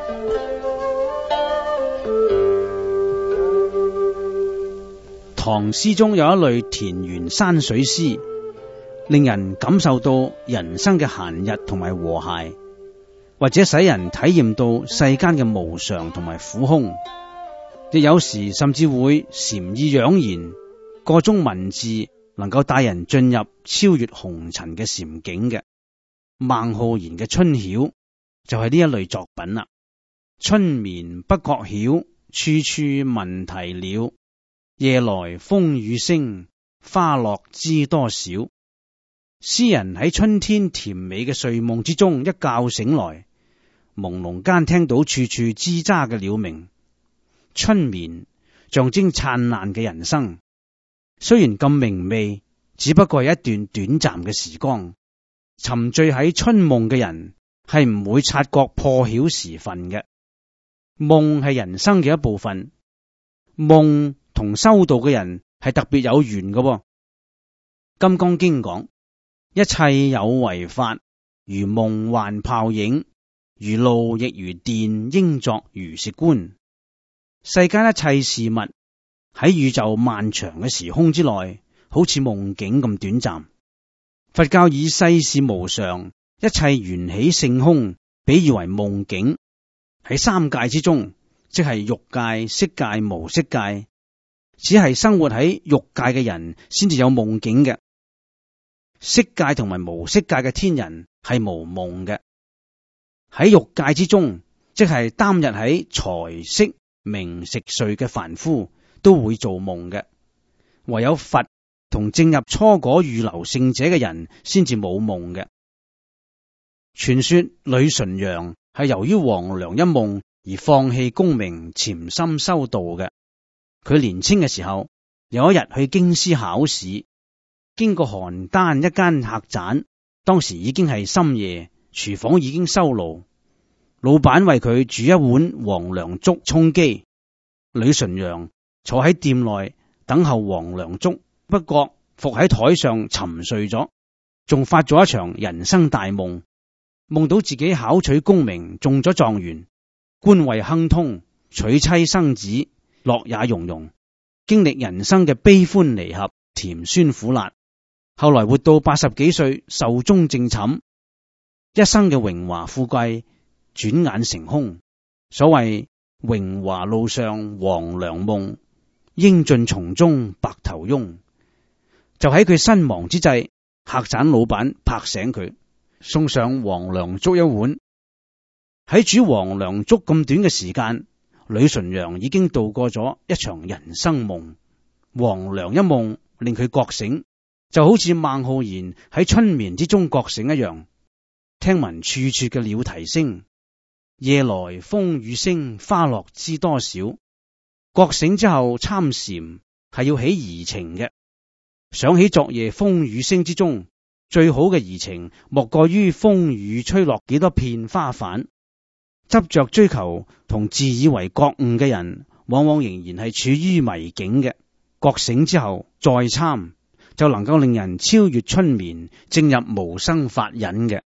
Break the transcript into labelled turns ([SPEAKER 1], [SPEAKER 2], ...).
[SPEAKER 1] 唐詩中有一類田園山水詩，令人感受到人生嘅閒逸同埋和諧，或者使人體驗到世間嘅無常同埋苦空，亦有時甚至會禪意盎然，個中文字能夠帶人進入超越紅塵嘅禪境嘅。孟浩然嘅《春曉》就係呢一類作品啦。春眠不覺曉，處處聞啼鳥。夜來風雨聲，花落知多少。詩人喺春天甜美嘅睡夢之中一覺醒來，朦朧間聽到處處吱喳嘅鳥鳴。春眠象徵燦爛嘅人生，雖然咁明媚，只不過係一段短暫嘅時光。沉醉喺春夢嘅人係唔會察覺破曉時分嘅。夢係人生嘅一部分，夢同修道嘅人係特別有緣嘅喎。金剛經講：一切有為法，如夢幻泡影，如露亦如電，應作如是觀。世間一切事物喺宇宙漫長嘅時空之內，好似夢境咁短暫。佛教以世事無常，一切緣起性空，比喻為夢境。喺三界之中，即係欲界、色界、無色界，只係生活喺欲界嘅人先至有夢境嘅。色界同埋無色界嘅天人係無夢嘅。喺欲界之中，即係擔日喺財色名食睡嘅凡夫都會做夢嘅。唯有佛同正入初果預流聖者嘅人先至冇夢嘅。傳說呂純陽係由於黃粱一夢而放棄功名，潛心修道嘅。佢年輕嘅時候，有一日去京師考試，經過邯鄲一間客棧，當時已經係深夜，廚房已經收爐，老闆為佢煮一碗黃粱粥充飢。呂純陽坐喺店內等候黃粱粥，不覺伏喺台上沉睡咗，仲發咗一場人生大夢，夢到自己考取功名，中咗狀元，官位亨通，娶妻生子，樂也融融，經歷人生嘅悲歡離合，甜酸苦辣。後來活到80幾歲，壽終正寢，一生嘅榮華富貴轉眼成空。所謂榮華路上黃粱夢，英俊叢中白頭翁。就喺佢身亡之際，客棧老闆拍醒佢，送上黃粱粥一碗。喺煮黃粱粥咁短嘅時間，呂純陽已經度過咗一場人生夢。黃粱一夢令佢覺醒，就好似孟浩然喺春眠之中覺醒一樣。聽聞處處嘅鳥啼聲，夜來風雨聲，花落知多少。覺醒之後參禪係要起怡情嘅。想起昨夜風雨聲之中，最好嘅怡情莫過於風雨吹落幾多片花瓣。執着追求同自以為覺悟嘅人，往往仍然係處於迷境嘅。覺醒之後再參，就能夠令人超越春眠，正入無生法忍嘅。